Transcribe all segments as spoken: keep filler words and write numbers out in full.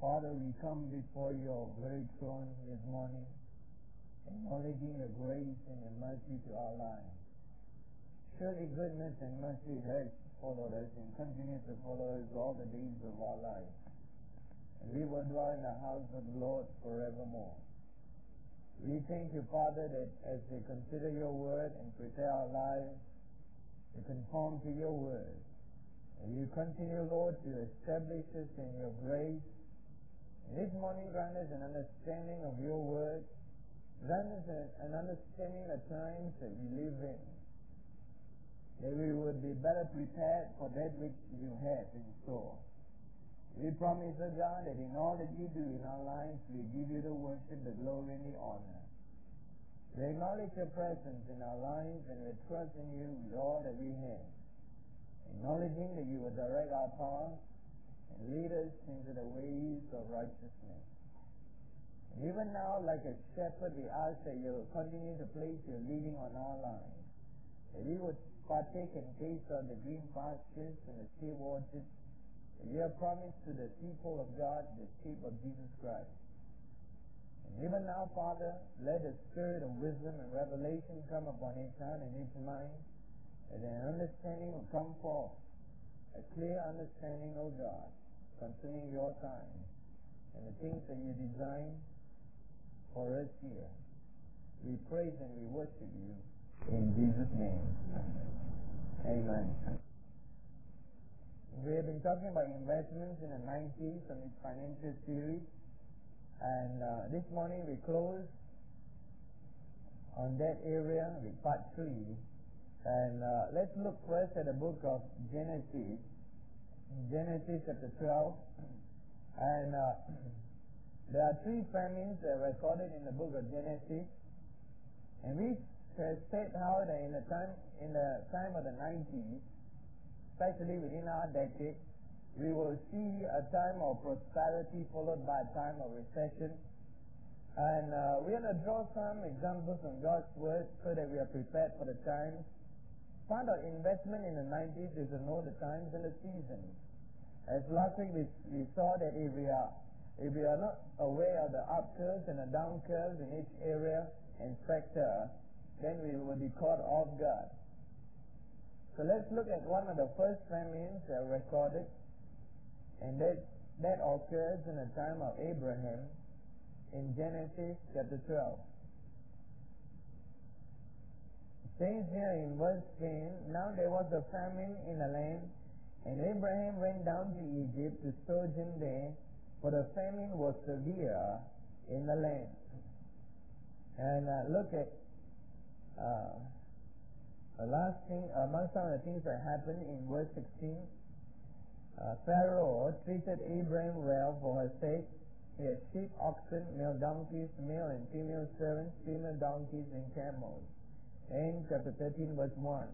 Father, we come before your very throne this morning, acknowledging your grace and your mercy to our lives. Surely goodness and mercy has followed us and continues to follow us all the days of our life. And we will dwell in the house of the Lord forevermore. We thank you, Father, that as we consider your word and prepare our lives to conform to your word, and you continue, Lord, to establish us in your grace. And this morning, grant us an understanding of your word. Grant us an understanding of the times that we live in, that we would be better prepared for that which you have in store. We promise, O God, that in all that you do in our lives, we give you the worship, the glory, and the honor. We acknowledge your presence in our lives, and we trust in you with all that we have, acknowledging that you will direct our path and lead us into the ways of righteousness. And even now, like a shepherd, we ask that you will continue to place your leading on our lives, that we would partake and taste of the green pastures and the still waters that you have promised to the people of God, the sheep of Jesus Christ. And even now, Father, let the spirit of wisdom and revelation come upon each heart and each mind, that an understanding will come forth, a clear understanding, O God, concerning your time and the things that you designed for us here. We praise and we worship you in Jesus' name. Amen. We have been talking about investments in the nineties on this financial series, and uh, this morning we close on that area with part three. And uh, let's look first at the book of Genesis, Genesis chapter twelve. And uh, there are three famines that are recorded in the book of Genesis, and we have said how that in the time in the time of the nineties, especially within our decade, we will see a time of prosperity followed by a time of recession. And uh, we're going to draw some examples from God's word so that we are prepared for the times. Part of investment in the nineties is to know the times and the seasons. As last week we, we saw that if we are if we are not aware of the up curves and the down curves in each area and sector, then we will be caught off guard. So let's look at one of the first famines that are recorded, and that, that occurs in the time of Abraham in Genesis chapter twelve. It says here in verse ten, now there was a famine in the land, and Abraham went down to Egypt to sojourn there, for the famine was severe in the land. And uh, look at uh, the last thing, among some of the things that happened in verse sixteen, uh, Pharaoh treated Abraham well for her sake. He had sheep, oxen, male donkeys, male and female servants, female donkeys, and camels. And chapter thirteen, verse one.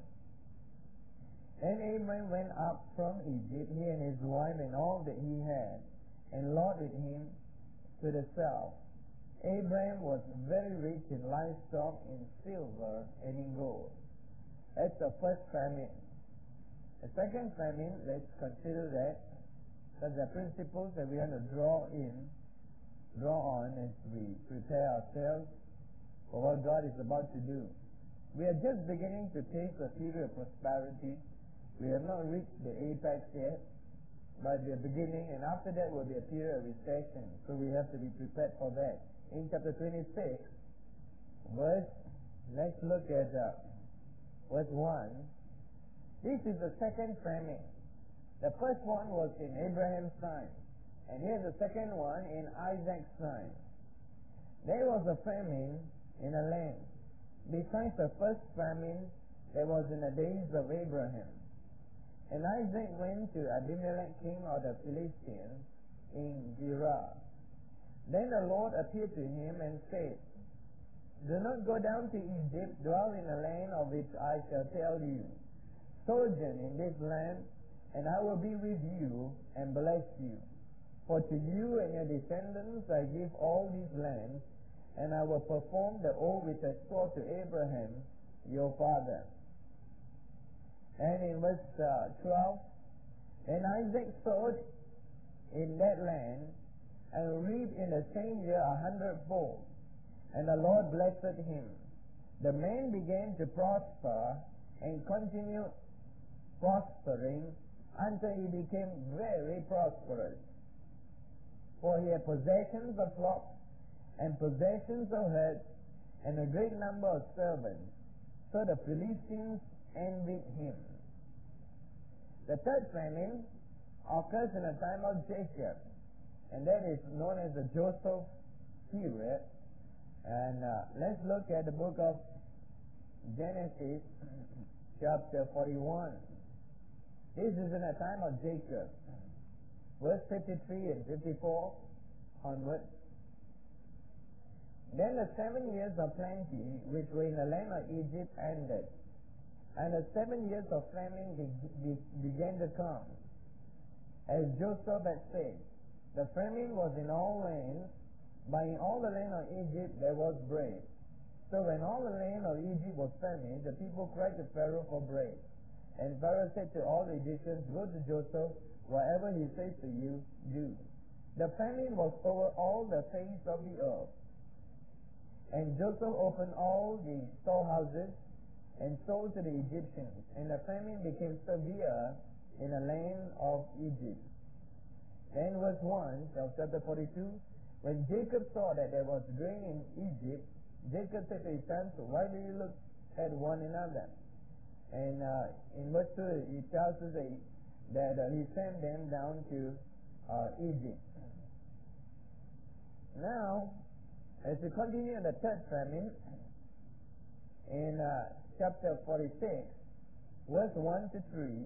And Abraham went up from Egypt, he and his wife and all that he had, and Lot with him to the south. Abraham was very rich in livestock, in silver, and in gold. That's the first famine. The second famine, let's consider that. Because the principles that we want to draw in, draw on as we prepare ourselves for what God is about to do. We are just beginning to taste a period of prosperity. We have not reached the apex yet, but we are beginning, and after that will be a period of recession. So we have to be prepared for that. In chapter twenty-six, verse, let's look at uh, verse one. This is the second famine. The first one was in Abraham's time, and here's the second one in Isaac's time. There was a famine in the land. Besides the first famine that was in the days of Abraham. And Isaac went to Abimelech, king of the Philistines, in Gerar. Then the Lord appeared to him and said, do not go down to Egypt, dwell in the land of which I shall tell you. Sojourn in this land, and I will be with you and bless you. For to you and your descendants I give all these lands, and I will perform the oath which I swore to Abraham, your father. And in verse uh, twelve, and Isaac sowed in that land and reaped in the same year a hundredfold. And the Lord blessed him. The man began to prosper and continued prospering until he became very prosperous. For he had possessions of flocks and possessions of herds and a great number of servants. So the Philistines envied him. The third famine occurs in the time of Jacob, and that is known as the Joseph period. And uh, let's look at the book of Genesis, chapter forty-one. This is in the time of Jacob. Verse fifty-three and fifty-four onward. Then the seven years of plenty which were in the land of Egypt ended, and the seven years of famine be- be- began to come. As Joseph had said, the famine was in all lands, but in all the land of Egypt there was bread. So when all the land of Egypt was famished, the people cried to Pharaoh for bread. And Pharaoh said to all the Egyptians, "Go to Joseph, whatever he says to you, do." The famine was over all the face of the earth. And Joseph opened all the storehouses and sold to the Egyptians. And the famine became severe in the land of Egypt. Then verse one of chapter forty-two, when Jacob saw that there was grain in Egypt, Jacob said to his sons, "Why do you look at one another?" And uh, in verse two, he tells us that, that uh, he sent them down to uh, Egypt. Now, as we continue in the third famine, in uh, chapter forty-six, verse one to three,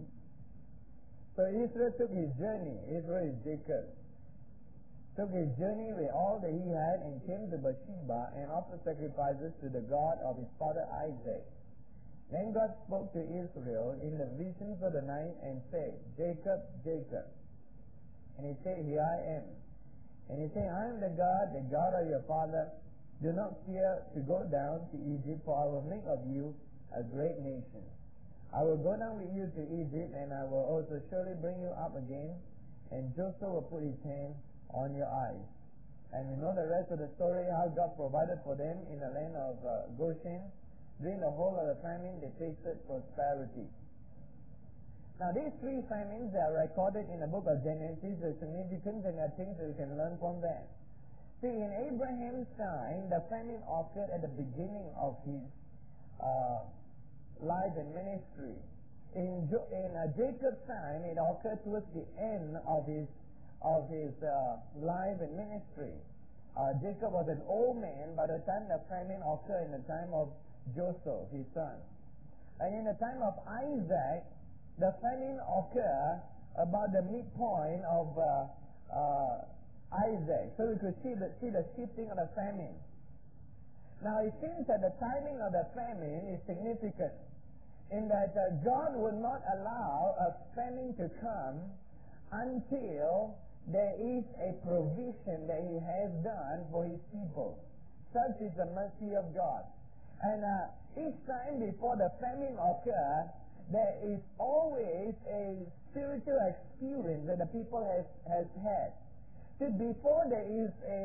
so Israel took his journey, Israel is Jacob, took his journey with all that he had and came to Beersheba and offered sacrifices to the God of his father Isaac. Then God spoke to Israel in the visions of the night and said, "Jacob, Jacob." And he said, "Here I am." And he said, "I am the God, the God of your father. Do not fear to go down to Egypt, for I will make of you a great nation. I will go down with you to Egypt, and I will also surely bring you up again, and Joseph will put his hand on your eyes." And we know the rest of the story, how God provided for them in the land of uh, Goshen. During the whole of the famine, they tasted prosperity. Now, these three famines are recorded in the book of Genesis. The significance and the things that we can learn from them. See, in Abraham's time, the famine occurred at the beginning of his uh, life and ministry. In, jo- in uh, Jacob's time, it occurred towards the end of his of his uh, life and ministry. Uh, Jacob was an old man by the time the famine occurred in the time of Joseph, his son. And in the time of Isaac, the famine occurred about the midpoint of uh, uh, Isaac. So we could see the, see the shifting of the famine. Now it seems that the timing of the famine is significant in that uh, God would not allow a famine to come until there is a provision that He has done for His people. Such is the mercy of God. And uh, each time before the famine occurs, there is always a spiritual experience that the people has, has had. See, before there is a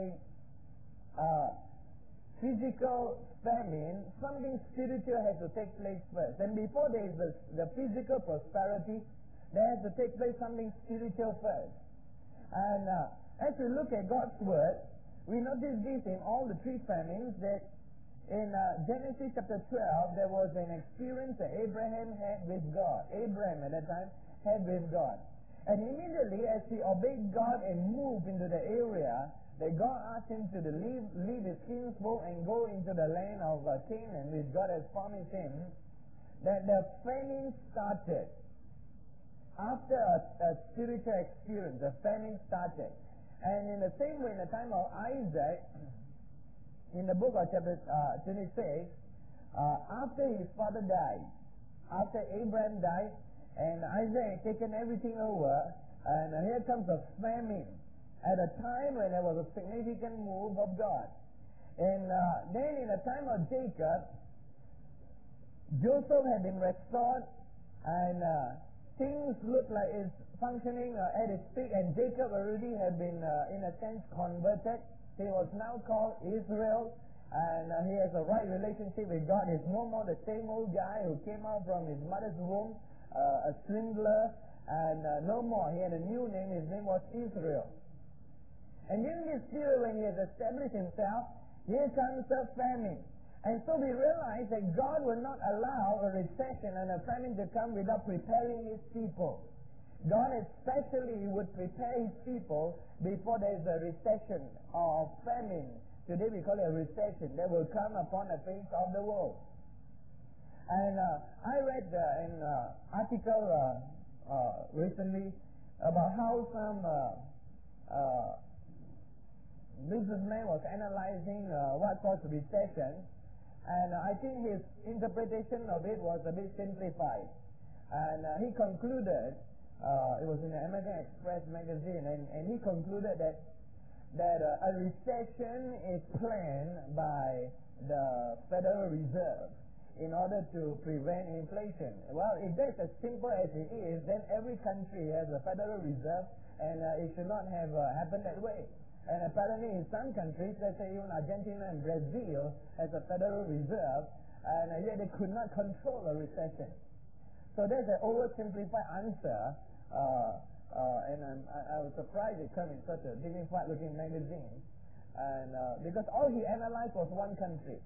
uh, physical famine, something spiritual has to take place first. And before there is the, the physical prosperity, there has to take place something spiritual first. And uh, as we look at God's Word, we notice this in all the three famines, that in uh, Genesis chapter twelve, there was an experience that Abraham had with God. Abraham at that time had with God. And immediately as he obeyed God and moved into the area that God asked him to leave, leave his kinsfolk and go into the land of uh, Canaan, which God has promised him, that the famine started. After a, a spiritual experience, the famine started. And in the same way, in the time of Isaac, in the book of chapter uh, twenty-six, uh, after his father died, after Abraham died, and Isaac had taken everything over, and uh, here comes a famine at a time when there was a significant move of God. And uh, then in the time of Jacob, Joseph had been restored, and uh, things look like it's functioning uh, at its peak, and Jacob already had been, uh, in a sense, converted. He was now called Israel, and uh, he has a right relationship with God. He's no more the same old guy who came out from his mother's womb, uh, a swindler, and uh, no more. He had a new name. His name was Israel. And in this period, when he has established himself, here comes a famine. And so we realize that God will not allow a recession and a famine to come without preparing His people. God especially would prepare His people before there is a recession or famine. Today we call it a recession that will come upon the face of the world. And uh, I read uh, an uh, article uh, uh, recently about how some uh, uh, businessman was analyzing uh, what caused recession. And uh, I think his interpretation of it was a bit simplified. And uh, he concluded, uh, it was in the American Express magazine, and, and he concluded that that uh, a recession is planned by the Federal Reserve in order to prevent inflation. Well, if that's as simple as it is, then every country has a Federal Reserve, and uh, it should not have uh, happened that way. And apparently in some countries, let's say even Argentina and Brazil, has a Federal Reserve, and yet they could not control a recession. So that's an oversimplified answer, uh, uh, and I'm, I, I was surprised it came in such a dignified-looking magazine, and uh, because all he analyzed was one country,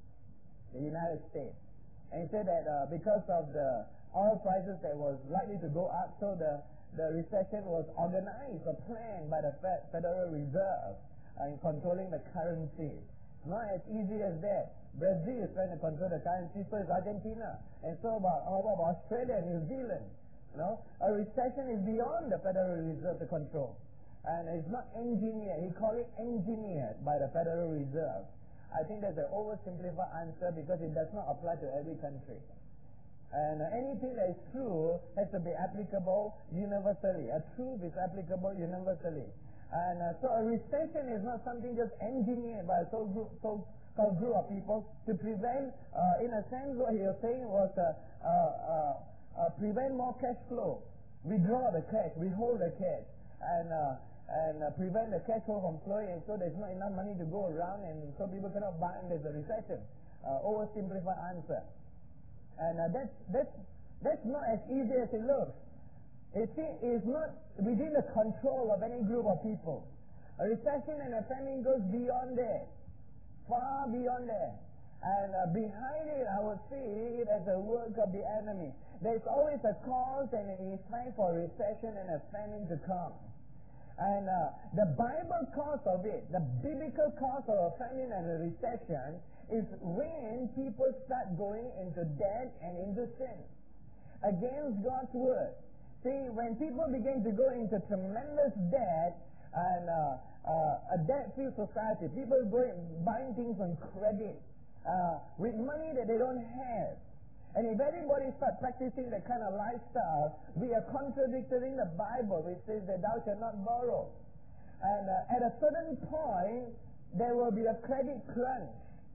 the United States. And he said that uh, because of the oil prices that was likely to go up, so the The recession was organized or planned by the Federal Reserve uh, in controlling the currency. Not as easy as that. Brazil is trying to control the currency, so is Argentina. And so about, how about Australia and New Zealand? You know, a recession is beyond the Federal Reserve to control. And it's not engineered. He called it engineered by the Federal Reserve. I think that's an oversimplified answer because it does not apply to every country. And uh, anything that is true has to be applicable universally. A truth is applicable universally. And uh, so a recession is not something just engineered by a so-called group, so group of people to prevent, uh, in a sense, what he was saying was uh, uh, uh, uh, prevent more cash flow. Withdraw the cash, withhold the cash, and uh, and uh, prevent the cash flow from flowing, and so there's not enough money to go around, and so people cannot buy, and there's a recession. Uh, oversimplified answer. And uh, that's, that's, that's not as easy as it looks. It is not within the control of any group of people. A recession and a famine goes beyond that. Far beyond that. And uh, behind it, I would see it as a work of the enemy. There's always a cause and an effect for a recession and a famine to come. And uh, the Bible cause of it, the biblical cause of a famine and a recession, is when people start going into debt and into sin against God's word. See, when people begin to go into tremendous debt and uh, uh, a debt-free society, people going buying things on credit uh, with money that they don't have. And if everybody starts practicing that kind of lifestyle, we are contradicting the Bible, which says that thou shalt not borrow. And uh, at a certain point, there will be a credit crunch.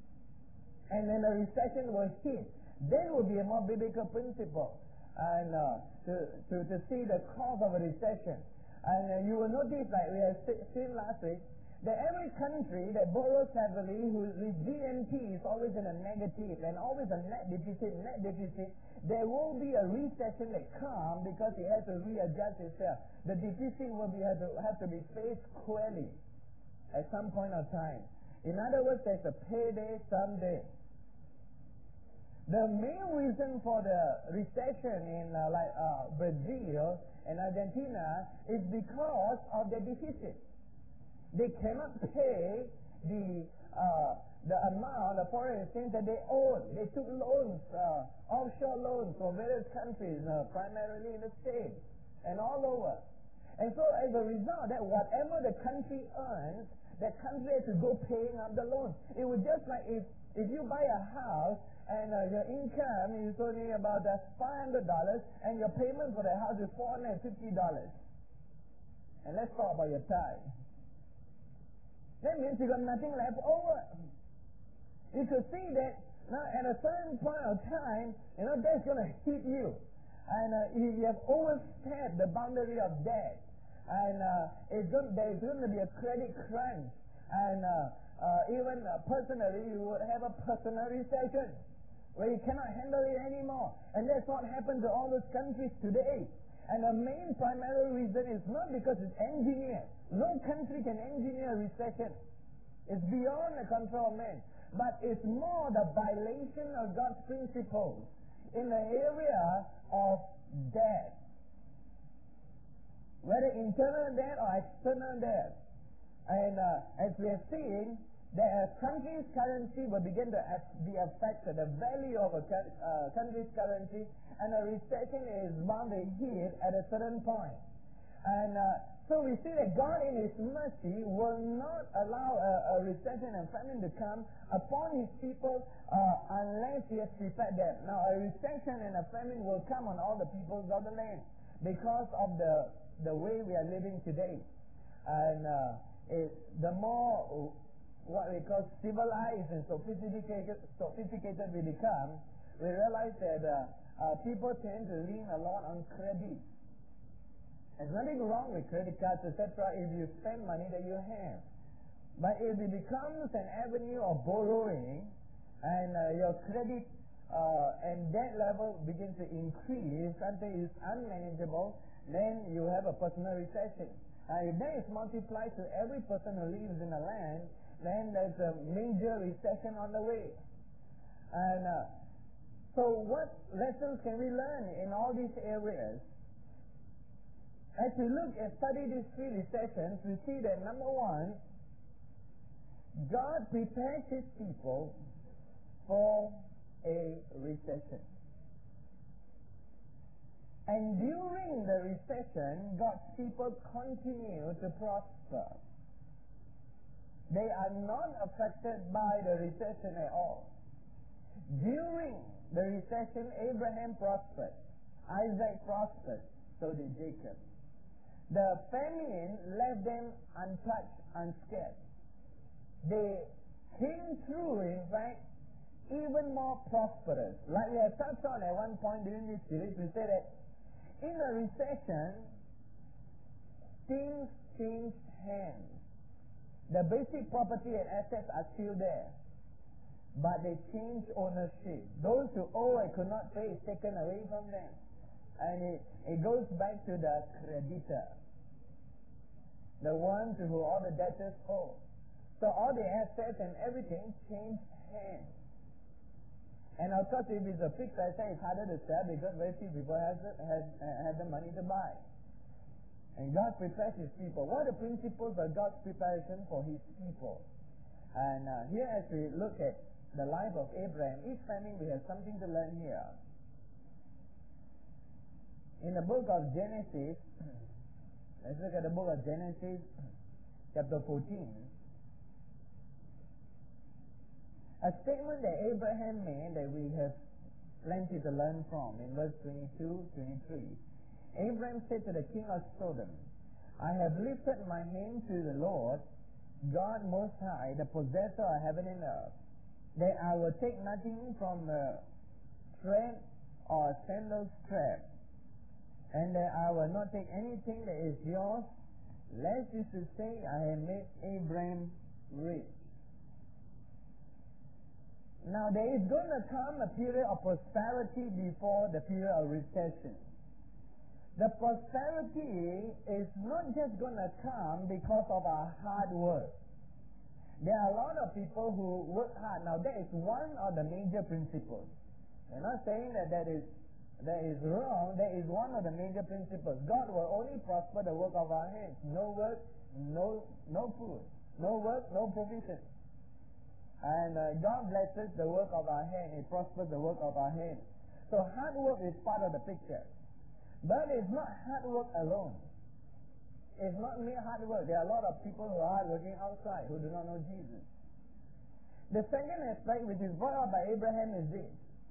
And then a recession will hit. Then will be a more biblical principle. And uh, to, to, to see the cause of a recession. And uh, you will notice, like we have seen last week, that every country that borrows heavily, whose G N P is always in a negative and always a net deficit, net deficit, there will be a recession that comes because it has to readjust itself. The deficit will be have to, have to be faced squarely at some point of time. In other words, there's a payday someday. The main reason for the recession in uh, like uh, Brazil and Argentina is because of the deficit. They cannot pay the uh, the amount of foreign exchange that they own. They took loans, uh, offshore loans from various countries, uh, primarily in the States and all over. And so as a result, that whatever the country earns, that country has to go paying up the loans. It would just like if, if you buy a house and uh, your income is only about uh, five hundred dollars and your payment for the house is four hundred fifty dollars. And let's talk about your tithe. That means you got nothing left over. You could see that now at a certain point of time, you know, that's going to hit you. And uh, you have overstepped the boundary of debt. And uh, it's going, there's going to be a credit crunch. And uh, uh, even uh, personally, you would have a personal recession where you cannot handle it anymore. And that's what happened to all those countries today. And the main primary reason is not because it's engineered. No country can engineer a recession. It's beyond the control of man. But it's more the violation of God's principles in the area of debt. Whether internal debt or external debt. And uh, as we have seen, the country's currency will begin to be affected, the value of a uh, country's currency, and a recession is bound to hit at a certain point. And uh, so we see that God in His mercy will not allow a, a recession and famine to come upon His people uh, unless He has prepared them. Now a recession and a famine will come on all the peoples of the land because of the, the way we are living today. And uh, it, the more what we call civilized and sophisticated, sophisticated we become, we realize that uh, uh, people tend to lean a lot on credit. There's nothing wrong with credit cards, et cetera if you spend money that you have. But if it becomes an avenue of borrowing and uh, your credit uh, and debt level begins to increase until it's unmanageable, then you have a personal recession. Uh, if that is multiplied to every person who lives in a land, then there's a major recession on the way. And uh, so what lessons can we learn in all these areas? As we look and study these three recessions, we see that number one, God prepares His people for a recession. And during the recession, God's people continue to prosper. They are not affected by the recession at all. During the recession, Abraham prospered. Isaac prospered. So did Jacob. The famine left them untouched, unscared. They came through, in fact, even more prosperous. Like we have touched on at one point during this series, we said that in a recession, things change hands. The basic property and assets are still there, but they change ownership. Those who owe and could not pay is taken away from them, and it, it goes back to the creditor, the one to whom all the debtors owe. So all the assets and everything change hands. And of course, if it's a fixed asset, it's harder to sell because very few people have the, have, have the money to buy. And God prepares His people. What are the principles of God's preparation for His people? And uh, here as we look at the life of Abraham, each family we have something to learn here. In the book of Genesis, let's look at the book of Genesis, chapter fourteen. A statement that Abraham made that we have plenty to learn from in verse twenty-two, twenty-three. Abraham said to the king of Sodom, I have lifted my hand to the Lord, God Most High, the possessor of heaven and earth, that I will take nothing from the thread or sandal strap, and that I will not take anything that is yours, lest you should say, I have made Abraham rich. Now there is going to come a period of prosperity before the period of recession. The prosperity is not just going to come because of our hard work. There are a lot of people who work hard. Now that is one of the major principles. I'm not saying that that is, that is wrong. That is one of the major principles. God will only prosper the work of our hands. No work, no, no food. No work, no provision. And uh, God blesses the work of our hand. It prospers the work of our hand. So hard work is part of the picture. But it's not hard work alone. It's not mere hard work. There are a lot of people who are working outside who do not know Jesus. The second aspect which is brought up by Abraham is this.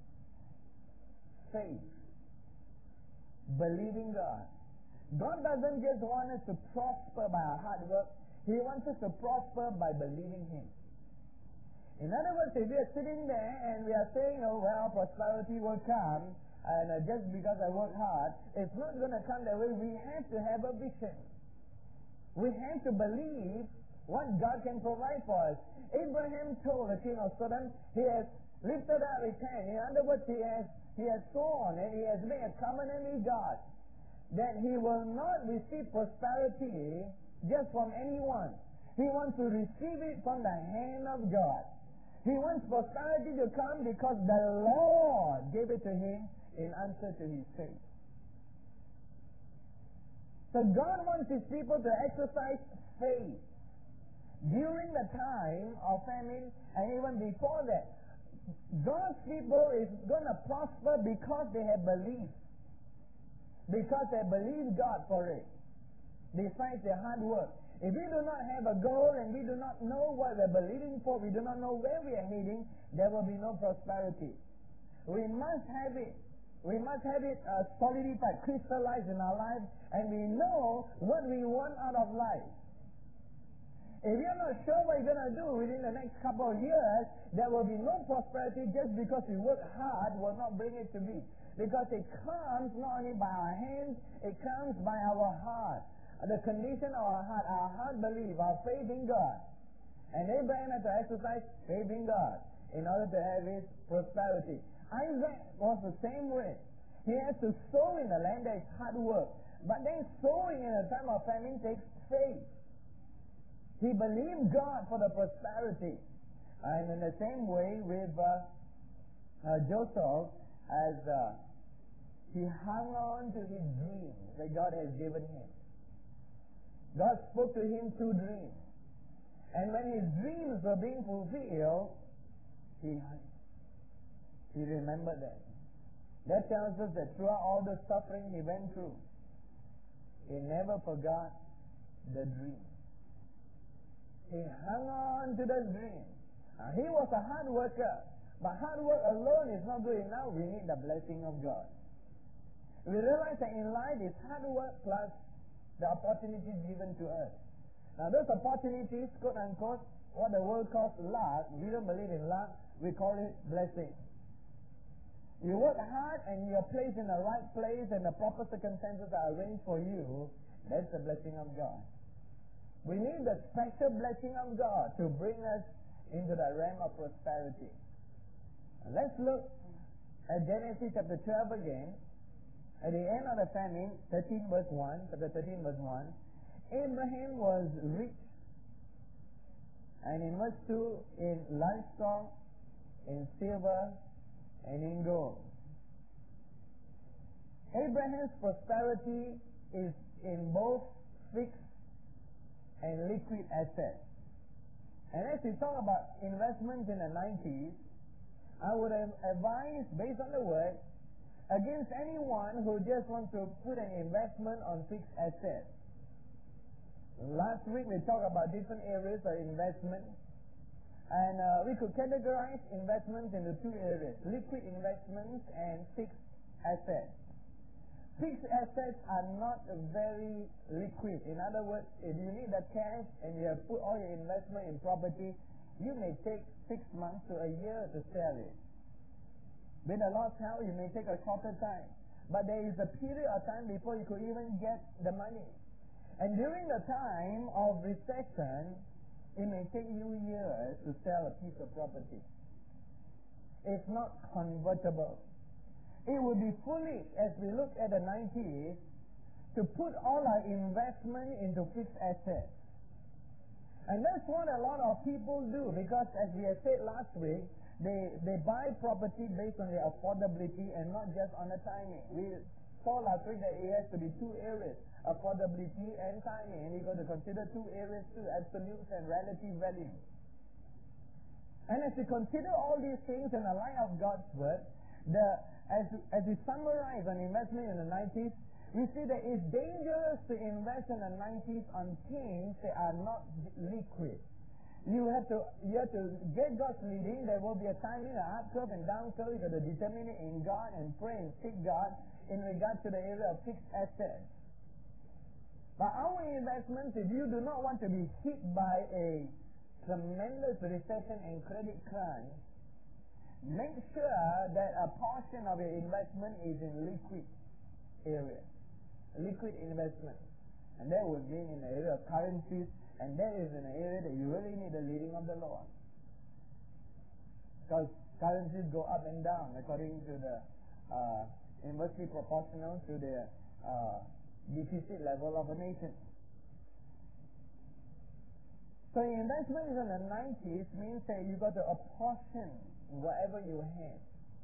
Faith. Believing God. God doesn't just want us to prosper by our hard work. He wants us to prosper by believing Him. In other words, if we are sitting there and we are saying, oh well, prosperity will come, and uh, just because I work hard, it's not going to come that way. We have to have a vision. We have to believe what God can provide for us. Abraham told the king of Sodom, he has lifted up his hand. In other words, he has, he has sworn and he has made a covenant with God that he will not receive prosperity just from anyone. He wants to receive it from the hand of God. He wants prosperity to come because the Lord gave it to him in answer to his faith. So God wants his people to exercise faith during the time of famine and even before that. God's people is going to prosper because they have believed. Because they believe God for it. Besides their hard work. If we do not have a goal and we do not know what we're believing for, we do not know where we are heading, there will be no prosperity. We must have it. We must have it uh, solidified, crystallized in our lives, and we know what we want out of life. If you're not sure what you're going to do within the next couple of years, there will be no prosperity just because we work hard will not bring it to be. Because it comes not only by our hands, it comes by our heart. The condition of our heart, our heart belief, our faith in God. And Abraham had to exercise faith in God in order to have his prosperity. Isaac was the same way. He had to sow in the land, that is hard work. But then sowing in a time of famine takes faith. He believed God for the prosperity. And in the same way with uh, uh, Joseph, as uh, he hung on to his dreams that God has given him. God spoke to him through dreams. And when his dreams were being fulfilled, he, he remembered them. That tells us that throughout all the suffering he went through, he never forgot the dream. He hung on to the dream. Now, he was a hard worker, but hard work alone is not good enough. We need the blessing of God. We realize that in life is hard work plus the opportunities given to us. Now those opportunities, quote unquote, what the world calls luck, we don't believe in luck, we call it blessing. You work hard and you are placed in the right place and the proper circumstances are arranged for you, that's the blessing of God. We need the special blessing of God to bring us into the realm of prosperity. Let's look at Genesis chapter twelve again. At the end of the famine, thirteen verse one, chapter thirteen verse one, Abraham was rich, and in verse two, in livestock, in silver, and in gold. Abraham's prosperity is in both fixed and liquid assets. And as we talk about investments in the nineties, I would have advised, based on the word, against anyone who just wants to put an investment on fixed assets. Last week we talked about different areas of investment, and uh, we could categorize investments into two areas: liquid investments and fixed assets. Fixed assets are not very liquid. In other words, if you need the cash and you have put all your investment in property, you may take six months to a year to sell it. With the Lord's help, you may take a shorter time. But there is a period of time before you could even get the money. And during the time of recession, it may take you years to sell a piece of property. It's not convertible. It would be foolish, as we look at the nineties, to put all our investment into fixed assets. And that's what a lot of people do, because as we have said last week, They they buy property based on the affordability and not just on the timing. We saw last week that it has to be two areas, affordability and timing. And you've got to consider two areas too, absolute and relative value. And as we consider all these things in the light of God's Word, the as, as we summarize on investment in the nineties, we see that it's dangerous to invest in the nineties on things that are not liquid. You have to you have to get God's leading. There will be a timing, an up curve and down curve. You got to determine it in God and pray and seek God in regard to the area of fixed assets. But our investments, if you do not want to be hit by a tremendous recession and credit crunch, make sure that a portion of your investment is in liquid area, liquid investment. And that would mean in the area of currencies, and that is in an area that you really need the leading of the Lord. Because currencies go up and down according to the uh, inversely proportional to the uh, deficit level of a nation. So investment is in the nineties means that you got to apportion whatever you have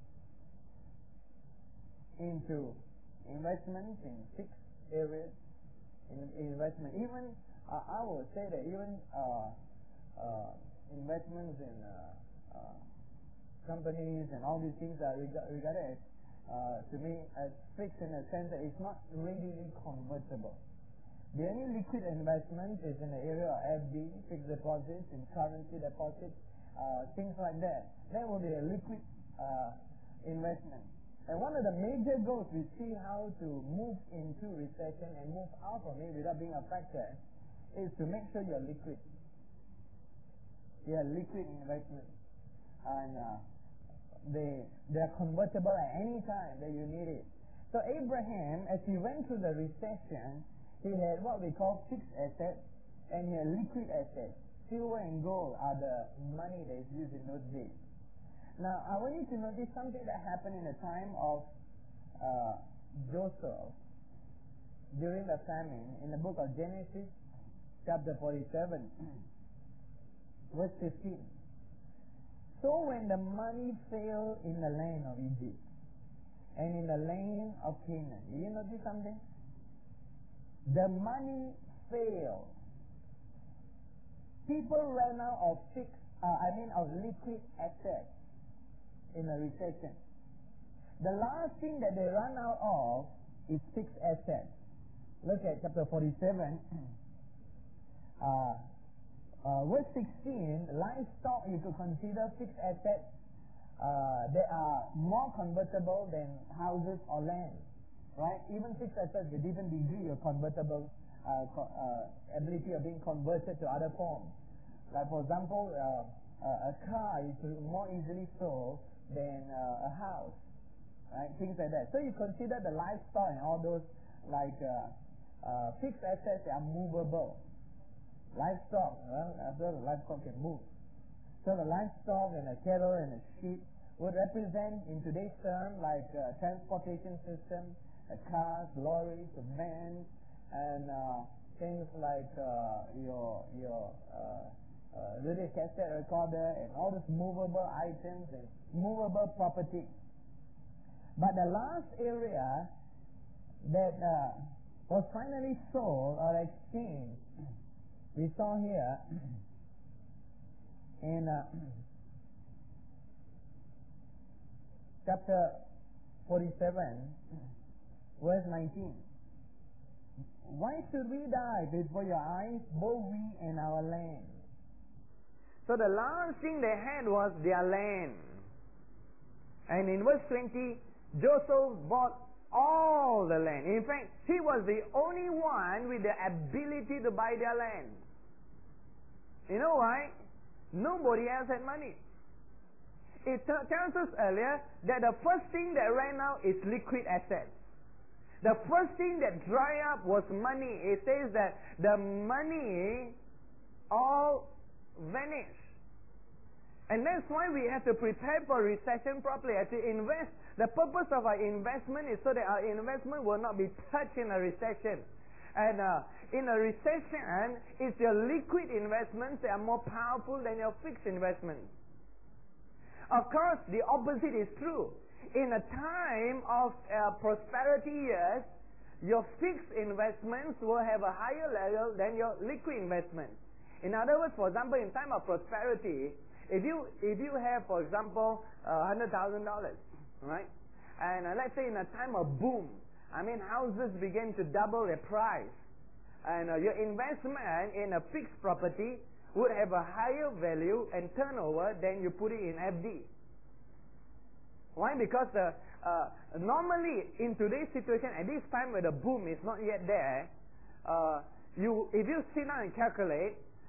into investments in six areas. In, in investment, even uh, I would say that even uh, uh, investments in uh, uh, companies and all these things are reg- regarded as, uh, to me as fixed in a sense that it's not readily convertible. The only liquid investment is in the area of F D, fixed deposits, in currency deposits, uh, things like that. That will be a liquid uh, investment. And one of the major goals we see how to move into recession and move out from it without being affected is to make sure you're liquid. You're liquid investment. And uh, they, they're convertible at any time that you need it. So Abraham, as he went through the recession, he had what we call fixed assets and he had liquid assets. Silver and gold are the money that is used in those days. Now, I want you to notice something that happened in the time of uh, Joseph during the famine in the book of Genesis, chapter forty-seven, verse fifteen. So when the money failed in the land of Egypt and in the land of Canaan, did you notice something? The money failed. People ran out of fixed, uh, I mean of liquid assets in a recession. The last thing that they run out of is fixed assets. Look at chapter forty-seven, uh, uh, verse sixteen. Livestock you could consider fixed assets uh, that are more convertible than houses or land. Right? Even fixed assets with different degree of convertible uh, co- uh, ability of being converted to other forms. Like for example, uh, uh, a car is more easily sold than uh, a house. Right? Things like that. So you consider the livestock and all those like uh, uh, fixed assets that are movable. Livestock, well, after the livestock can move. So the livestock and a cattle and a sheep would represent in today's term like uh, transportation system, uh, cars, lorries, vans, and uh, things like uh, your your uh, uh, radio cassette recorder and all these movable items and movable property. But the last area that uh, was finally sold or exchanged, we saw here in uh, chapter forty-seven, verse nineteen. Why should we die before your eyes, both we and our land? So the last thing they had was their land. And in verse twenty, Joseph bought all the land. In fact, he was the only one with the ability to buy their land. You know why? Nobody else had money. It t- tells us earlier that the first thing that ran out is liquid assets. The first thing that dried up was money. It says that the money all vanished. And that's why we have to prepare for recession properly. As we invest, the purpose of our investment is so that our investment will not be touched in a recession. And uh, in a recession, it's your liquid investments that are more powerful than your fixed investments. Of course, the opposite is true. In a time of uh, prosperity years, your fixed investments will have a higher level than your liquid investments. In other words, for example, in time of prosperity, if you if you have, for example, uh, one hundred thousand dollars, right? And uh, let's say in a time of boom, I mean houses begin to double their price, and uh, your investment in a fixed property would have a higher value and turnover than you put it in F D. Why? Because the, uh, normally in today's situation, at this time where the boom is not yet there, uh, you if you sit down and calculate,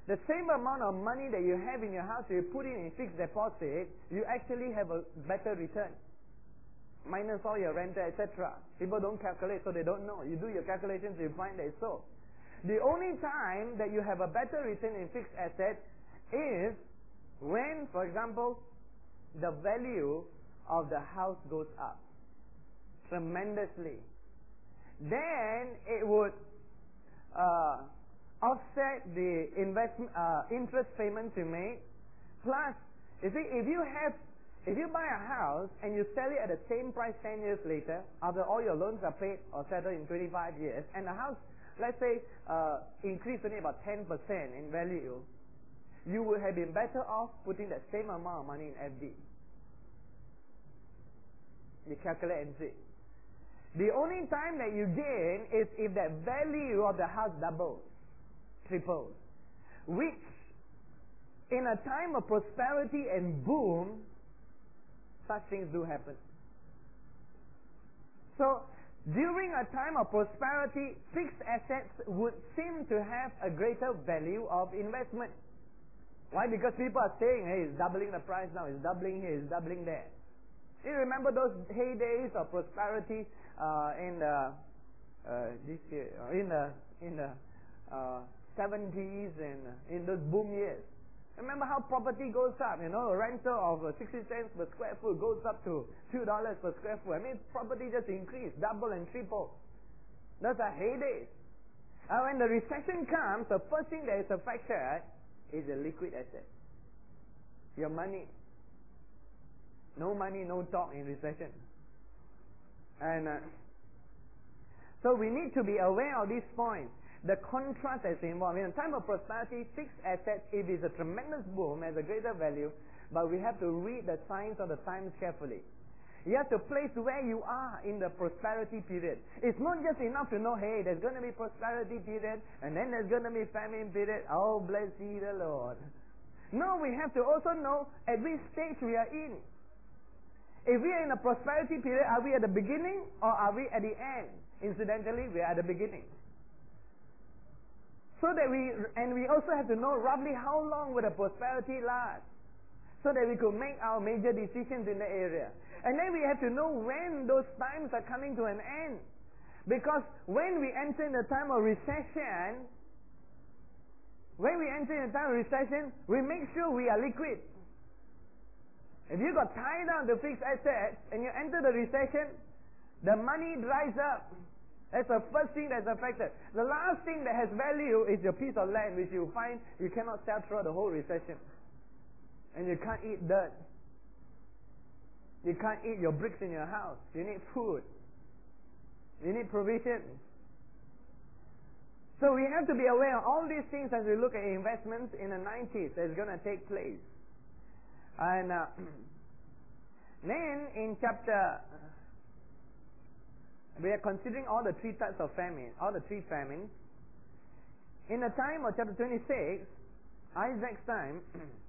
The same amount of money that you have in your house, you put in in fixed deposit, you actually have a better return. Minus all your rental, et cetera. People don't calculate, so they don't know. You do your calculations, you find that it's so. The only time that you have a better return in fixed assets is when, for example, the value of the house goes up tremendously. Then it would uh, offset the investment uh, interest payments you make. Plus, you see, if you have, if you buy a house and you sell it at the same price ten years later, after all your loans are paid or settled in twenty-five years, and the house, let's say, uh, increased only about ten percent in value, you would have been better off putting that same amount of money in F D. You calculate and see. The only time that you gain is if that value of the house doubles, triples, which in a time of prosperity and boom, such things do happen. So, during a time of prosperity, fixed assets would seem to have a greater value of investment. Why? Because people are saying, hey, it's doubling the price now, it's doubling here, it's doubling there. You remember those heydays of prosperity uh, in the uh, this year, in the in the uh, seventies and in those boom years? Remember how property goes up? You know, a rental of uh, sixty cents per square foot goes up to two dollars per square foot. I mean, property just increased, double and triple. Those are heydays. And when the recession comes, the first thing that is affected is a liquid asset. Your money. No money, no talk in recession. And uh, so we need to be aware of these points. The contrast that's involved. In a time of prosperity, fixed assets, if it's a tremendous boom, has a greater value, but we have to read the signs of the times carefully. You have to place where you are in the prosperity period. It's not just enough to know, hey, there's going to be prosperity period, and then there's going to be famine period. Oh, bless ye the Lord. No, we have to also know at which stage we are in. If we are in a prosperity period, are we at the beginning or are we at the end? Incidentally, we are at the beginning. So that we, and we also have to know roughly how long will the prosperity last, so that we could make our major decisions in the area. And then we have to know when those times are coming to an end. Because when we enter in the time of recession, when we enter in the time of recession, we make sure we are liquid. If you got tied down to fixed assets and you enter the recession, the money dries up. That's the first thing that's affected. The last thing that has value is your piece of land, which you find you cannot sell throughout the whole recession. And you can't eat dirt. You can't eat your bricks in your house. You need food. You need provision. So we have to be aware of all these things as we look at investments in the nineties that's going to take place. And uh, then in chapter, we are considering all the three types of famine, all the three famines. In the time of chapter twenty-six, Isaac's time,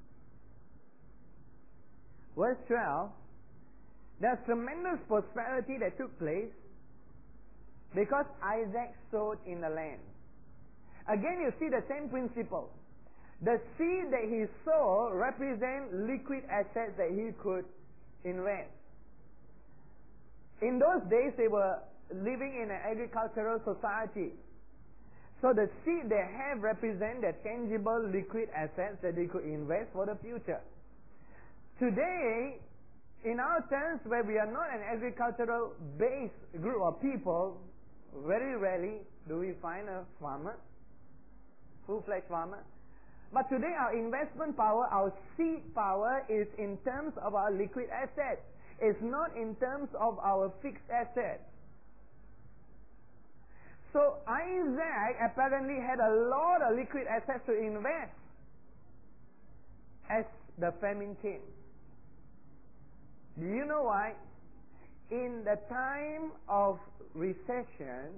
verse twelve, there's tremendous prosperity that took place because Isaac sowed in the land. Again, you see the same principle. The seed that he sowed represent liquid assets that he could invest. In those days, they were living in an agricultural society. So the seed they have represent the tangible liquid assets that they could invest for the future. Today, in our terms, where we are not an agricultural based group of people, very rarely do we find a farmer, full-fledged farmer. But today our investment power, our seed power is in terms of our liquid assets. It's not in terms of our fixed assets. So Isaac apparently had a lot of liquid assets to invest as the famine came. Do you know why? In the time of recession,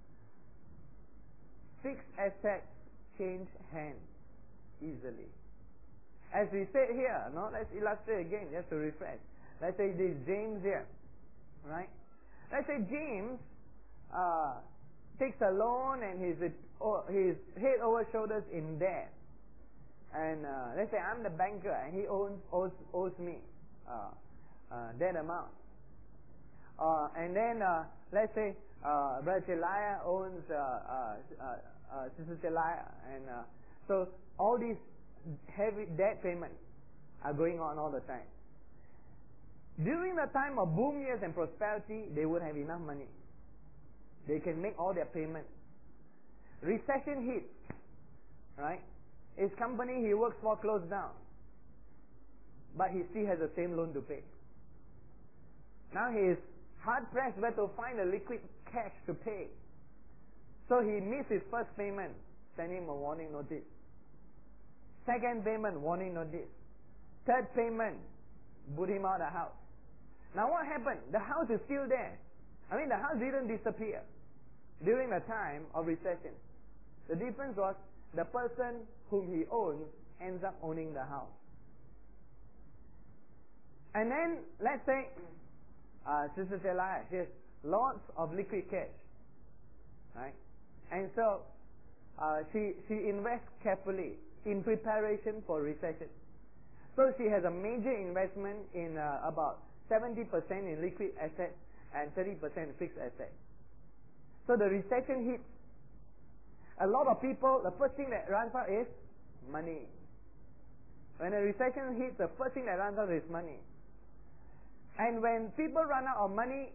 fixed assets change hands easily. As we said here, no, let's illustrate again, just to refresh. Let's say this James here, right? Let's say James uh, takes a loan and he's, he's head over shoulders in debt. And uh, let's say I'm the banker and he owns owes, owes me uh, uh, that amount. Uh, and then uh, let's say uh, Brother Chelaya owns uh, uh, uh, uh, Sister Chelaya, and uh, so all these heavy debt payments are going on all the time. During the time of boom years and prosperity, they would have enough money. They can make all their payments. Recession hits, right? His company he works for closed down, but he still has the same loan to pay. Now he is hard pressed where to find a liquid cash to pay. So he missed his first payment, send him a warning notice. Second payment, warning notice. Third payment, put him out of the house. Now what happened? The house is still there. I mean, the house didn't disappear during the time of recession. The difference was the person whom he owns ends up owning the house. And then, let's say, uh, Sister Chelaya, she has lots of liquid cash, right? And so, uh, she, she invests carefully in preparation for recession. So she has a major investment in uh, about seventy percent in liquid assets and thirty percent fixed assets. So the recession hits. A lot of people, the first thing that runs out is money. When a recession hits, the first thing that runs out is money. And when people run out of money,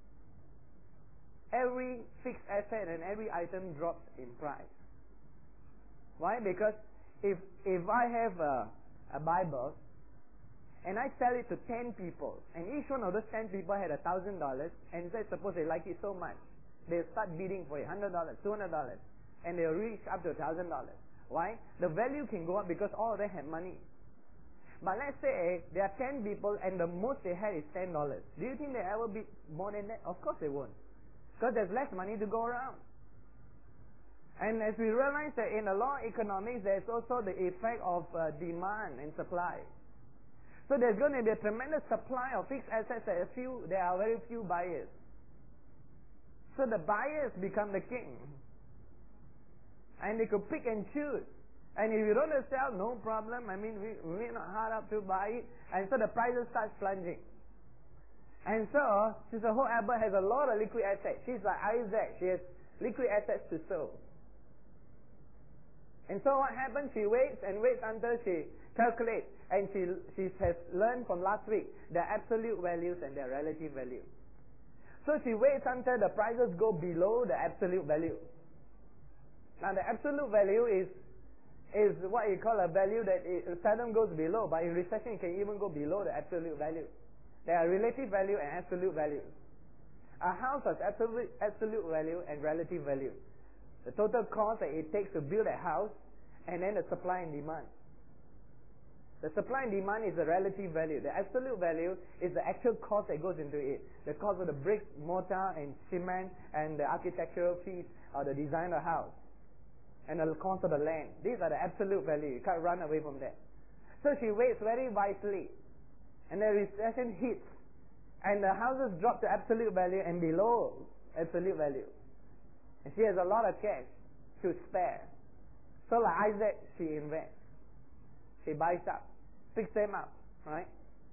every fixed asset and every item drops in price. Why? Because if if I have a, a Bible and I sell it to ten people, and each one of those ten people had a thousand dollars, and say suppose they like it so much, they'll start bidding for it, hundred dollars, two hundred dollars, and they'll reach up to a thousand dollars. Why? The value can go up because all of them have money. But let's say there are ten people and the most they had is ten dollars. Do you think they ever bid more than that? Of course they won't. Because there's less money to go around. And as we realize that in the law of economics, there's also the effect of uh, demand and supply. So there's going to be a tremendous supply of fixed assets that a few, there are very few buyers. So the buyers become the king. And they could pick and choose. And if you don't sell, no problem. I mean, we, we're not hard up to buy it. And so the prices start plunging. And so, Sister Ho Albert has a lot of liquid assets. She's like Isaac. She has liquid assets to sow. And so what happens? She waits and waits until she calculates. And she, she has learned from last week their absolute values and their relative value. So she waits until the prices go below the absolute value. Now the absolute value is is what you call a value that it seldom goes below, but in recession it can even go below the absolute value. There are relative value and absolute value. A house has absolute, absolute value and relative value. The total cost that it takes to build a house, and then the supply and demand. The supply and demand is the relative value. The absolute value is the actual cost that goes into it. The cost of the bricks, mortar, and cement, and the architectural fees, or the design of the house. And the cost of the land. These are the absolute value. You can't run away from that. So she waits very wisely. And the recession hits. And the houses drop to absolute value and below absolute value. And she has a lot of cash to spare. So like Isaac, she invests. She buys up. Picks them up. Right?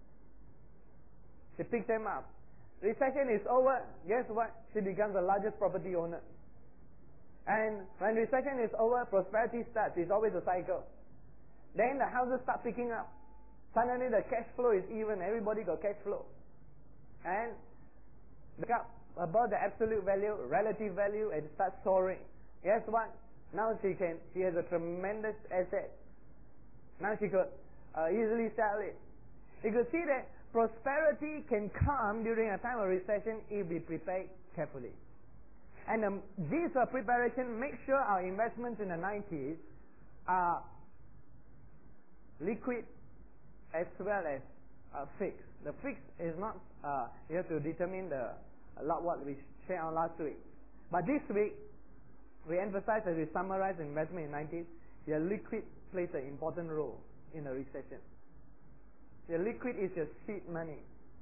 She picks them up. Recession is over. Guess what? She becomes the largest property owner. And when recession is over, prosperity starts. It's always a cycle. Then the houses start picking up. Suddenly the cash flow is even. Everybody got cash flow. And pick up above the absolute value, relative value, and start soaring. Guess what? Now she can. She has a tremendous asset. Now she could uh, easily sell it. You could see that prosperity can come during a time of recession if we prepare carefully. And um, these are preparation. Make sure our investments in the nineties are liquid as well as uh, fixed. The fixed is not, uh, you have to determine the uh, what we shared on last week. But this week, we emphasize as we summarize the investment in the nineties, your liquid plays an important role in a recession. Your liquid is your seed money.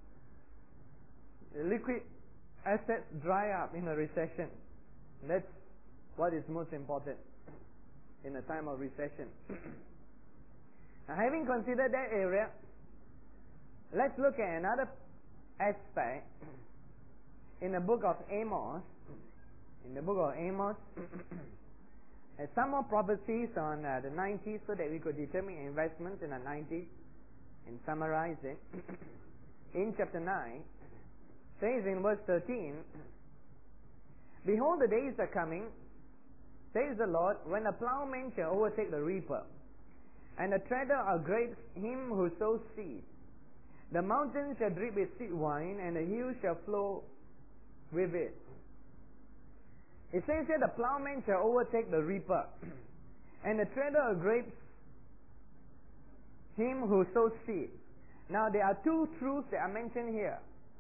The liquid assets dry up in a recession. That's what is most important in a time of recession. Now, having considered that area, let's look at another aspect in the book of Amos. In the book of Amos, there's some more prophecies on uh, the nineties so that we could determine investments in the nineties and summarize it. In chapter nine, says in verse thirteen, Behold, the days are coming, says the Lord, when the plowman shall overtake the reaper, and the treader of grapes him who sows seed. The mountains shall drip with sweet wine, and the hills shall flow with it. It says here, the plowman shall overtake the reaper, and the treader of grapes him who sows seed. Now there are two truths that are mentioned here.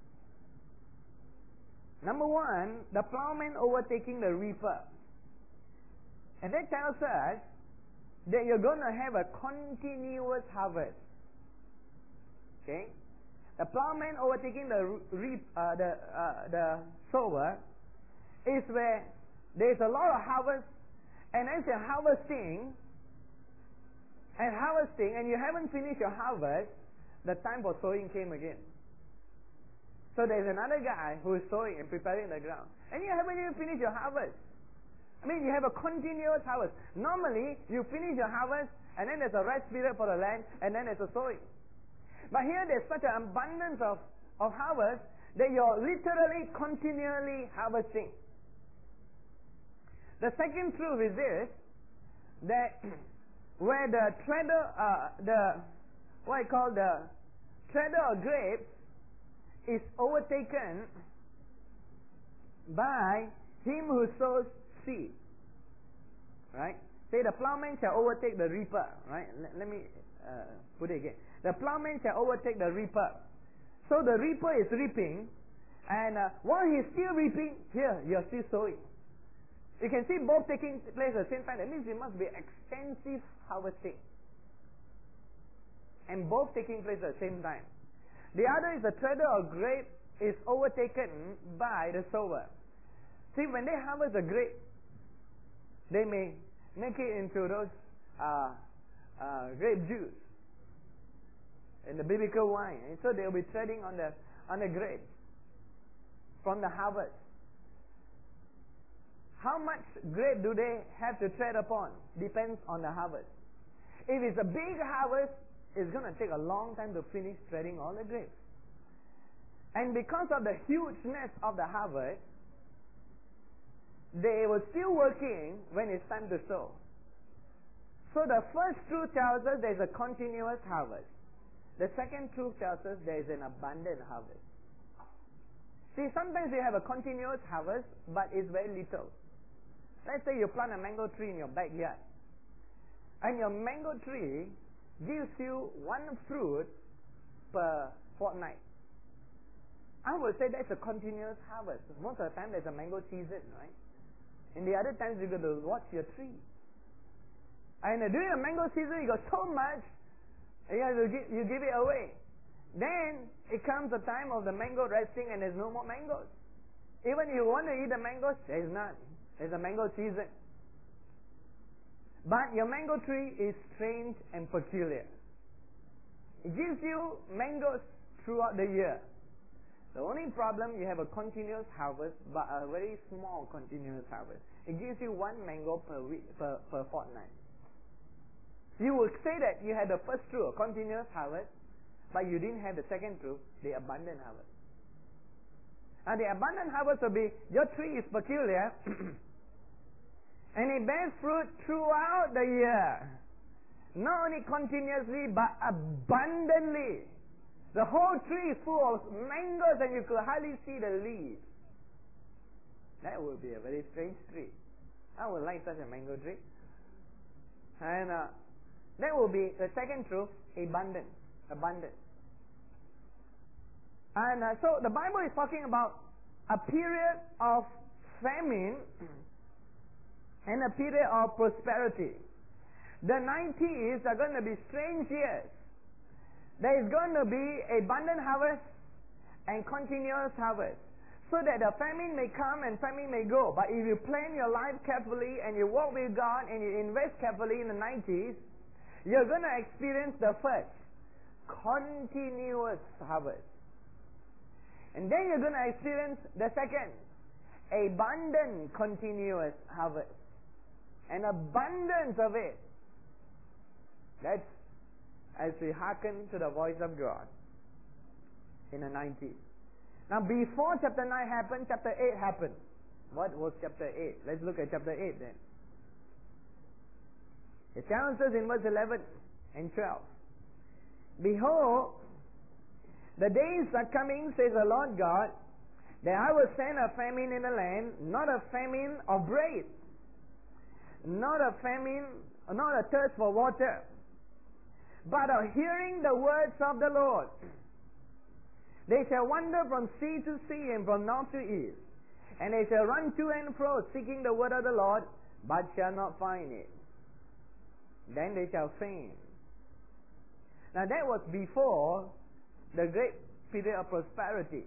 Number one, the plowman overtaking the reaper. And that tells us that you're going to have a continuous harvest. Okay? The plowman overtaking the reap, uh, the uh, the sower is where there's a lot of harvest, and as you're harvesting and harvesting, and you haven't finished your harvest, the time for sowing came again. So there's another guy who is sowing and preparing the ground, and you haven't even finished your harvest. I mean, you have a continuous harvest. Normally, you finish your harvest, and then there's a rest period for the land, and then there's a sowing. But here there's such an abundance of, of harvest that you're literally continually harvesting. The second truth is this, that where the treader, uh, the, what I call the treader of grapes is overtaken by him who sows seed. Right? Say the plowman shall overtake the reaper. Right? Let, let me uh, put it again. The plowman shall overtake the reaper. So the reaper is reaping, and uh, while he's still reaping, here you're still sowing. You can see both taking place at the same time. That means it must be extensive harvesting, and both taking place at the same time. The other is the treader of grapes is overtaken by the sower. See, when they harvest the grape, they may make it into those uh, uh, grape juice and the biblical wine, and so they will be treading on the on the grapes from the harvest. How much grape do they have to tread upon? Depends on the harvest. If it's a big harvest, it's going to take a long time to finish treading all the grapes. And because of the hugeness of the harvest, they were still working when it's time to sow. So the first truth tells us there's a continuous harvest. The second truth tells us there is an abundant harvest. See, sometimes you have a continuous harvest, but it's very little. Let's say you plant a mango tree in your backyard, and your mango tree gives you one fruit per fortnight. I would say that's a continuous harvest. Most of the time there's a mango season, right? And the other times you're going to watch your tree. And during the mango season, you got so much, you have to give, you give it away. Then it comes the time of the mango resting, and there's no more mangoes. Even if you want to eat the mangoes, there's none. There's a mango season. But your mango tree is strange and peculiar. It gives you mangoes throughout the year. The only problem, you have a continuous harvest, but a very small continuous harvest. It gives you one mango per week, per, per fortnight. You would say that you had the first truth, a continuous harvest, but you didn't have the second truth, the abundant harvest. And the abundant harvest will be, your tree is peculiar, and it bears fruit throughout the year. Not only continuously, but abundantly. The whole tree is full of mangoes, and you could hardly see the leaves. That would be a very strange tree. I would like such a mango tree. And uh, that will be the second truth, abundance. Abundance. And uh, so the Bible is talking about a period of famine and a period of prosperity. The nineties are going to be strange years. There is going to be abundant harvest and continuous harvest, so that the famine may come and famine may go. But if you plan your life carefully and you walk with God and you invest carefully in the nineties, You're going to experience the first, continuous harvest. And then you're going to experience the second, abundant continuous harvest. An abundance of it. That's as we hearken to the voice of God in the nineties. Now before chapter nine happened, chapter eight happened. What was chapter eight? Let's look at chapter eight then. It tells us in verse eleven and twelve. Behold, the days are coming, says the Lord God, that I will send a famine in the land, not a famine of bread, not a famine, not a thirst for water, but of hearing the words of the Lord. They shall wander from sea to sea and from north to east, and they shall run to and fro, seeking the word of the Lord, but shall not find it. Then they shall faint. Now that was before the great period of prosperity.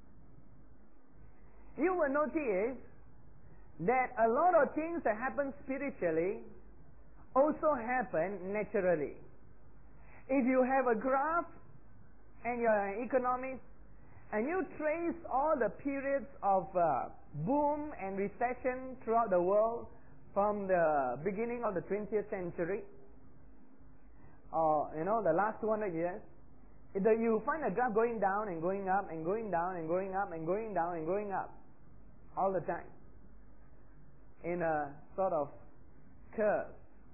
You will notice that a lot of things that happen spiritually also happen naturally. If you have a graph and you're an economist and you trace all the periods of uh, boom and recession throughout the world from the beginning of the twentieth century, or you know the last two hundred years, you find a graph going down and going up and going down and going up and going down and going up all the time in a sort of curve.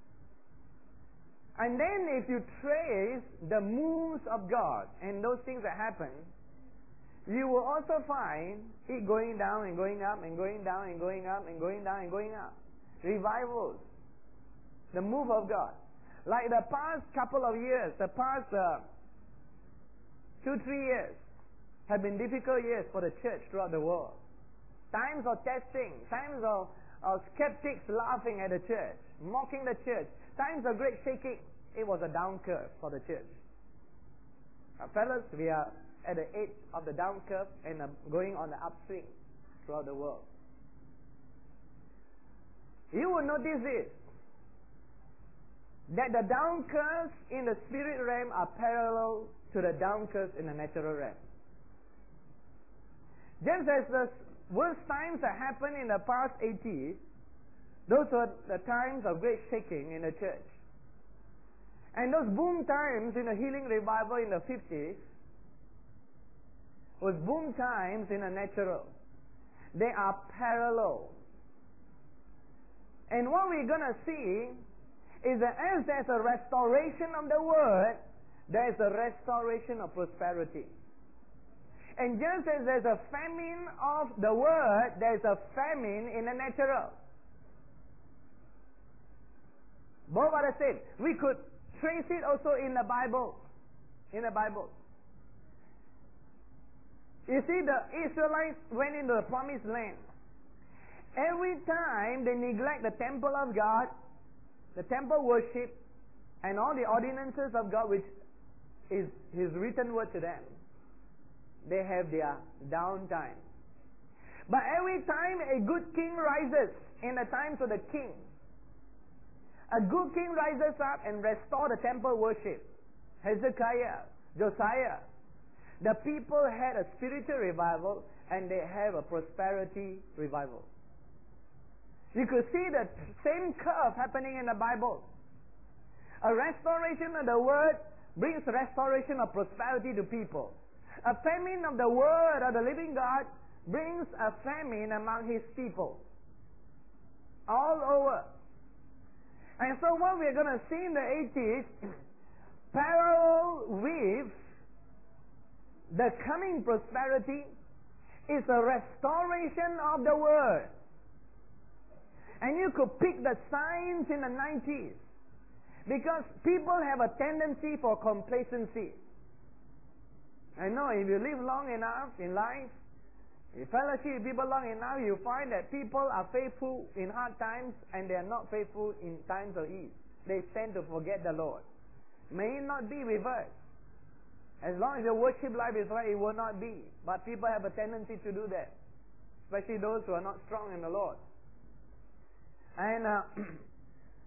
And then if you trace the moves of God and those things that happen, you will also find it going down and going up and going down and going up and going down and going up. Revivals. The move of God. Like the past couple of years, the past uh, two, three years have been difficult years for the church throughout the world. Times of testing, times of, of skeptics laughing at the church, mocking the church, times of great shaking. It was a down curve for the church. Now, fellas, we are at the edge of the down curve and uh, going on the upswing throughout the world. You will notice this, that the down curves in the spirit realm are parallel to the down curves in the natural realm. Just as the worst times that happened in the past eighties, those were the times of great shaking in the church. And those boom times in the healing revival in the fifties was boom times in the natural. They are parallel. And what we're going to see is that as there's a restoration of the word, there's a restoration of prosperity. And just as there's a famine of the word, there's a famine in the natural. Both are the same. We could trace it also in the Bible. In the Bible. You see, the Israelites went into the promised land. Every time they neglect the temple of God, the temple worship, and all the ordinances of God, which is His written word to them, they have their downtime. But every time a good king rises in the times of the king, a good king rises up and restores the temple worship. Hezekiah, Josiah, the people had a spiritual revival and they have a prosperity revival. You could see the same curve happening in the Bible. A restoration of the word brings restoration of prosperity to people. A famine of the word of the living God brings a famine among His people. All over. And so what we're going to see in the eighties, parallel with the coming prosperity, is a restoration of the word. And you could pick the signs in the nineties. Because people have a tendency for complacency. I know if you live long enough in life, you fellowship with people long enough, you find that people are faithful in hard times and they are not faithful in times of ease. They tend to forget the Lord. May it not be with us. As long as your worship life is right, it will not be. But people have a tendency to do that. Especially those who are not strong in the Lord. And uh,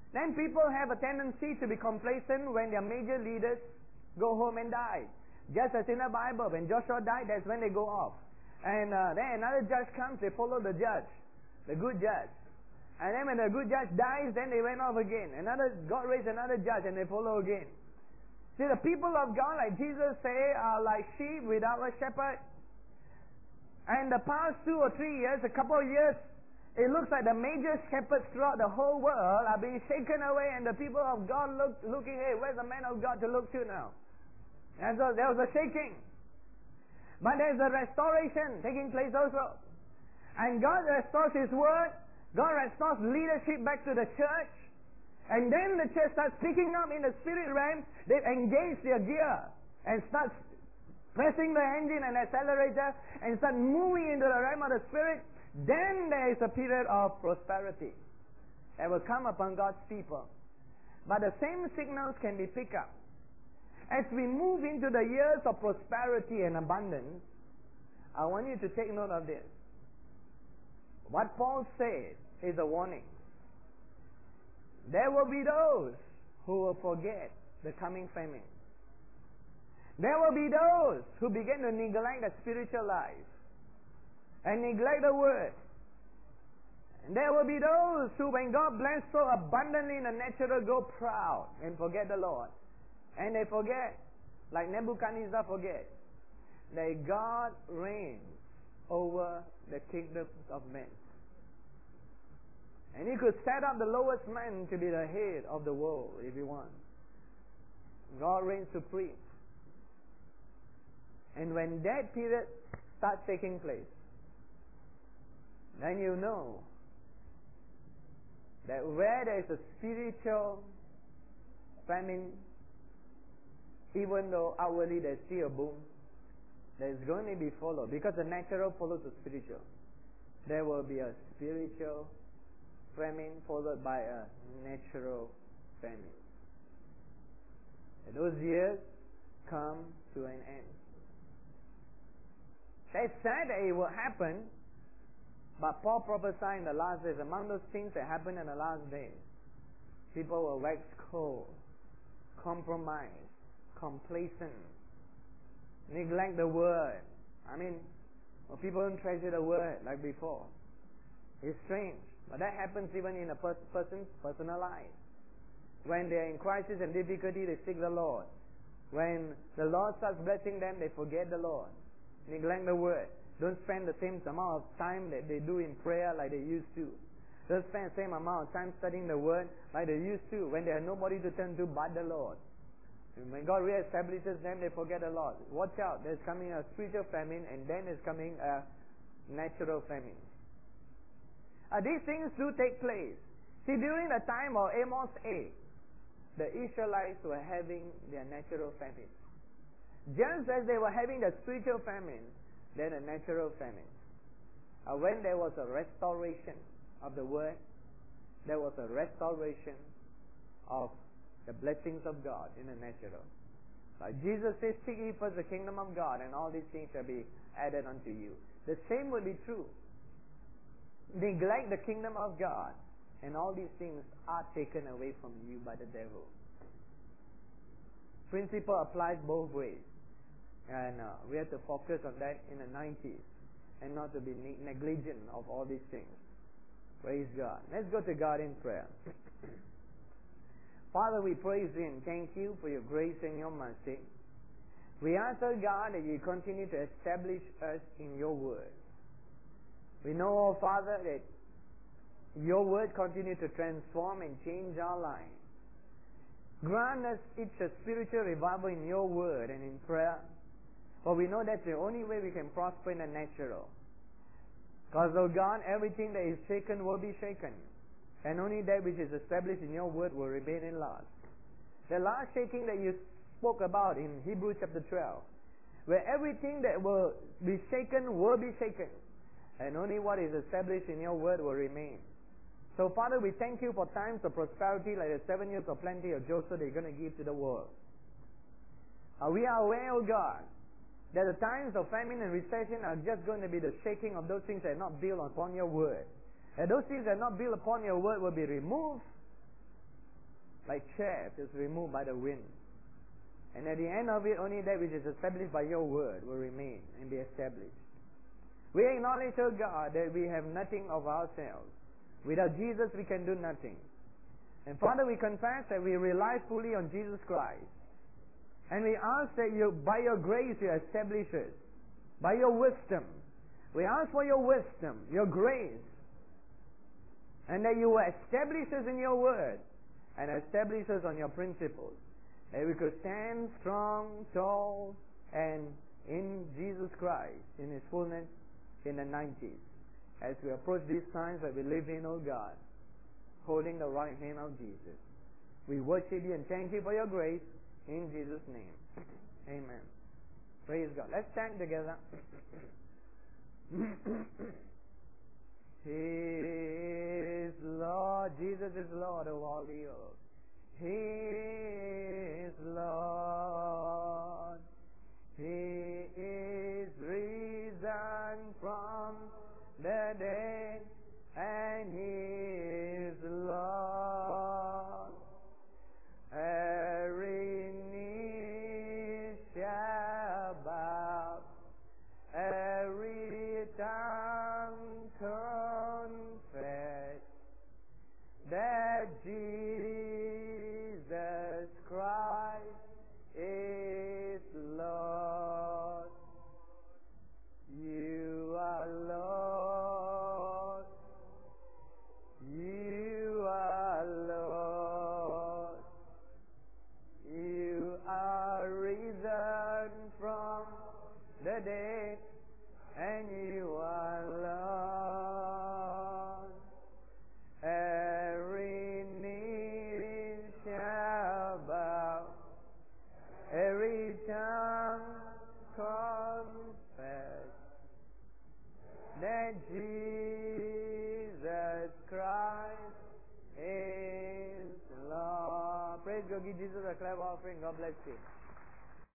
Then people have a tendency to be complacent when their major leaders go home and die. Just as in the Bible, when Joshua died, that's when they go off. And uh, then another judge comes, they follow the judge, the good judge. And then when the good judge dies, then they went off again. Another God raised another judge and they follow again. See, the people of God, like Jesus say, are like sheep without a shepherd. And the past two or three years, a couple of years, it looks like the major shepherds throughout the whole world are being shaken away, and the people of God look, looking, hey, where's the man of God to look to now? And so there was a shaking. But there's a restoration taking place also. And God restores His word. God restores leadership back to the church. And then the church starts picking up in the spirit realm. They engage their gear and start pressing the engine and accelerator and start moving into the realm of the spirit. Then there is a period of prosperity that will come upon God's people. But the same signals can be picked up. As we move into the years of prosperity and abundance, I want you to take note of this. What Paul said is a warning. There will be those who will forget the coming famine. There will be those who begin to neglect the spiritual life and neglect the word. And there will be those who, when God bless so abundantly in the natural, go proud and forget the Lord. And they forget, like Nebuchadnezzar forget, that God reigns over the kingdoms of men. And He could set up the lowest man to be the head of the world if He wants. God reigns supreme. And when that period starts taking place, then you know that where there is a spiritual famine, even though outwardly there's still a boom, there's going to be followed, because the natural follows the spiritual. There will be a spiritual famine followed by a natural famine. And those years come to an end. They said that it will happen, but Paul prophesied in the last days, among those things that happen in the last days, people will wax cold, compromise, complacent, neglect the word. I mean, well, people don't treasure the word like before. It's strange, but that happens even in a pers- person's personal life. When they're in crisis and difficulty, they seek the Lord. When the Lord starts blessing them, they forget the Lord, neglect the word. Don't spend the same amount of time that they do in prayer like they used to. Don't spend the same amount of time studying the word like they used to when they have nobody to turn to but the Lord. And when God reestablishes them, they forget the Lord. Watch out, there's coming a spiritual famine, and then there's coming a natural famine. Uh, these things do take place. See, during the time of Amos eight, the Israelites were having their natural famine. Just as they were having the spiritual famine, then a natural famine. Uh, when there was a restoration of the word, there was a restoration of the blessings of God in the natural. Like Jesus says, seek ye first the kingdom of God, and all these things shall be added unto you. The same will be true. Neglect the kingdom of God, and all these things are taken away from you by the devil. Principle applies both ways. And uh, we have to focus on that in the nineties and not to be ne- negligent of all these things. Praise God. Let's go to God in prayer. Father, we praise You and thank You for Your grace and Your mercy. We ask, oh God, that You continue to establish us in Your word. We know, oh Father, that Your word continue to transform and change our lives. Grant us each a spiritual revival in Your word and in prayer. For we know that's the only way we can prosper in the natural. Because, oh God, everything that is shaken will be shaken. And only that which is established in Your word will remain in last. The last shaking that You spoke about in Hebrews chapter twelve, where everything that will be shaken will be shaken. And only what is established in Your word will remain. So, Father, we thank You for times of prosperity like the seven years of plenty of Joseph that You're going to give to the world. Uh, we are aware, oh God, that the times of famine and recession are just going to be the shaking of those things that are not built upon Your word. And those things that are not built upon Your word will be removed, like chaff is removed by the wind. And at the end of it, only that which is established by your word will remain and be established. We acknowledge, O God, that we have nothing of ourselves. Without Jesus, we can do nothing. And Father, we confess that we rely fully on Jesus Christ. And we ask that you, by your grace, you establish us. By your wisdom. We ask for your wisdom, your grace. And that you will establish us in your word. And establish us on your principles. That we could stand strong, tall, and in Jesus Christ, in His fullness, in the nineties. As we approach these times that we live in, O God, holding the right hand of Jesus. We worship you and thank you for your grace. In Jesus' name. Amen. Praise God. Let's stand together. He is Lord. Jesus is Lord of all the earth. He is Lord. He is risen from the dead, and He is Lord. Every knee shall bow, every tongue confess that Jesus Christ is Lord. You are Lord. You are Lord. You are risen from the dead, and you are Lord. Every knee shall bow, every tongue confess that Jesus Christ is Lord. Praise God. Give Jesus a clap offering. God bless you.